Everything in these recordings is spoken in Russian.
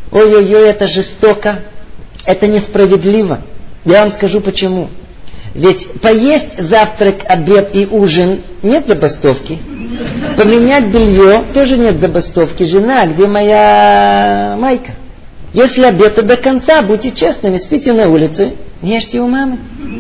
Ой-ой-ой, это жестоко, это несправедливо. Я вам скажу почему. Ведь поесть завтрак, обед и ужин нет забастовки. Поменять белье тоже нет забастовки. Жена, где моя майка? Если обед, то до конца, будьте честными, спите на улице, ешьте у мамы.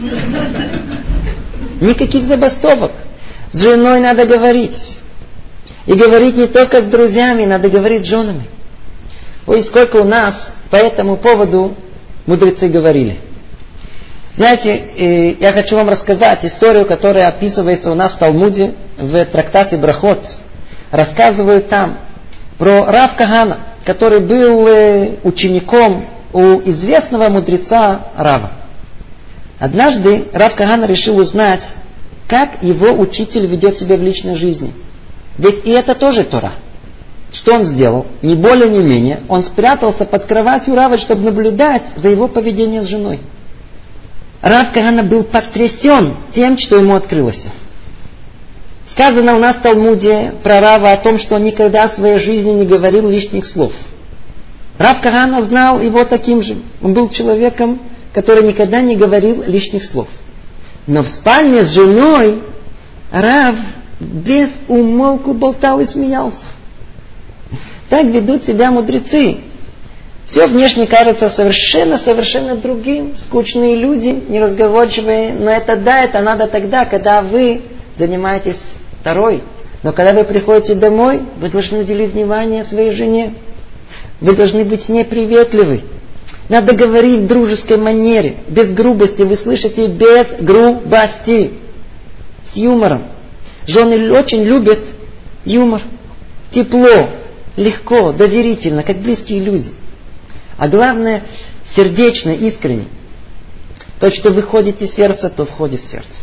Никаких забастовок. С женой надо говорить. И говорить не только с друзьями, надо говорить с женами. Ой, сколько у нас по этому поводу мудрецы говорили. Знаете, я хочу вам рассказать историю, которая описывается у нас в Талмуде, в трактате Брахот. Рассказывают там про Рав Кагана, который был учеником у известного мудреца Рава. Однажды Рав Кагана решил узнать, как его учитель ведет себя в личной жизни. Ведь и это тоже Тора. Что он сделал? Ни более, ни менее. Он спрятался под кроватью Рава, чтобы наблюдать за его поведением с женой. Рав Кагана был потрясен тем, что ему открылось. Сказано у нас в Талмуде про Рава о том, что он никогда в своей жизни не говорил лишних слов. Рав Кагана знал его таким же. Он был человеком, который никогда не говорил лишних слов. Но в спальне с женой Рав без умолку болтал и смеялся. Так ведут себя мудрецы. Все внешне кажется совершенно другим. Скучные люди, неразговорчивые. Но это да, это надо тогда, когда вы занимаетесь Торой. Но когда вы приходите домой, вы должны уделить внимание своей жене. Вы должны быть с ней приветливы. Надо говорить в дружеской манере, без грубости. Вы слышите, без грубости. С юмором. Жены очень любят юмор. Тепло, легко, доверительно, как близкие люди. А главное, сердечно, искренне. То, что выходит из сердца, то входит в сердце.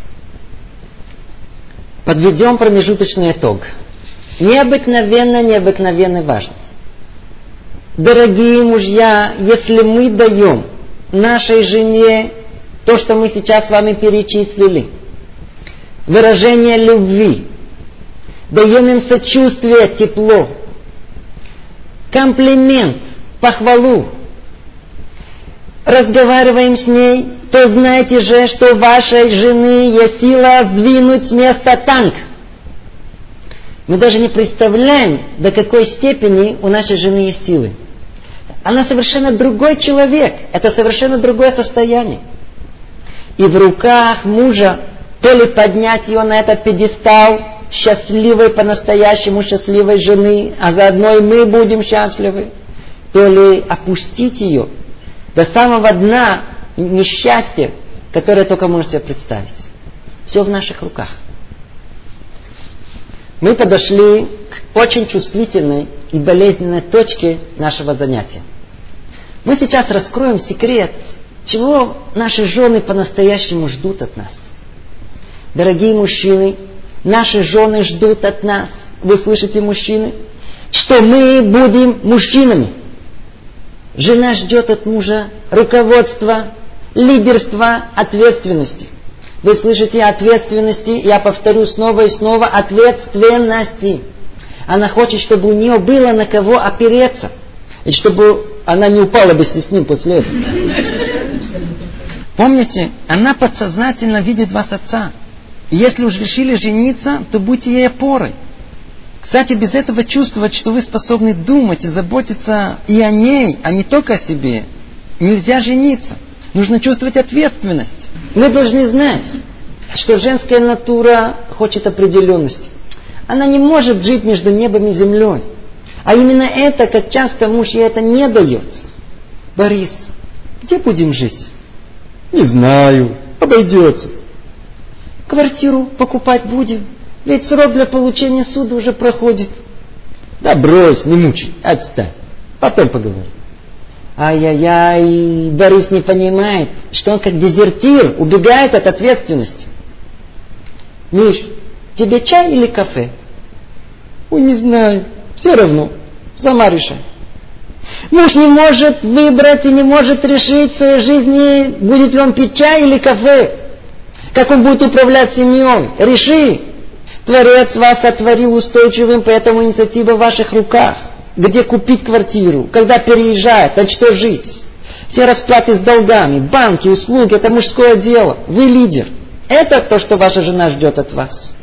Подведем промежуточный итог. Необыкновенно важно. Дорогие мужья, если мы даем нашей жене то, что мы сейчас с вами перечислили, выражение любви, даем им сочувствие, тепло, комплимент, похвалу, разговариваем с ней, то знайте же, что у вашей жены есть сила сдвинуть с места танк. Мы даже не представляем, до какой степени у нашей жены есть силы. Она совершенно другой человек. Это совершенно другое состояние. И в руках мужа то ли поднять ее на этот пьедестал счастливой, по-настоящему счастливой жены, а заодно и мы будем счастливы, то ли опустить ее до самого дна несчастья, которое только можно себе представить. Все в наших руках. Мы подошли к очень чувствительной и болезненной точке нашего занятия. Мы сейчас раскроем секрет, чего наши жены по-настоящему ждут от нас. Дорогие мужчины, наши жены ждут от нас, вы слышите, мужчины, что мы будем мужчинами. Жена ждет от мужа руководства, лидерства, ответственности. Вы слышите, ответственности, я повторю снова и снова, ответственности. Она хочет, чтобы у нее было на кого опереться. И чтобы она не упала бы с ним после этого. Помните, она подсознательно видит вас отца. И если уж решили жениться, то будьте ей опорой. Кстати, без этого чувствовать, что вы способны думать и заботиться и о ней, а не только о себе, нельзя жениться. Нужно чувствовать ответственность. Мы должны знать, что женская натура хочет определенности. Она не может жить между небом и землей. А именно это, как часто муж ей это не дает. Борис, где будем жить? Не знаю, обойдется. Квартиру покупать будем? Ведь срок для получения суда уже проходит. Да брось, не мучай, отстань. Потом поговорим. Ай-яй-яй, Борис не понимает, что он как дезертир убегает от ответственности. Миш, тебе чай или кафе? Ой, не знаю, все равно, сама решай. Муж не может выбрать и не может решить в своей жизни, будет ли он пить чай или кафе. Как он будет управлять семьей. Реши. Творец вас сотворил устойчивым, поэтому инициатива в ваших руках. где купить квартиру, когда переезжать, на что жить. Все расплаты с долгами, банки, услуги, это мужское дело. Вы лидер. Это то, что ваша жена ждет от вас.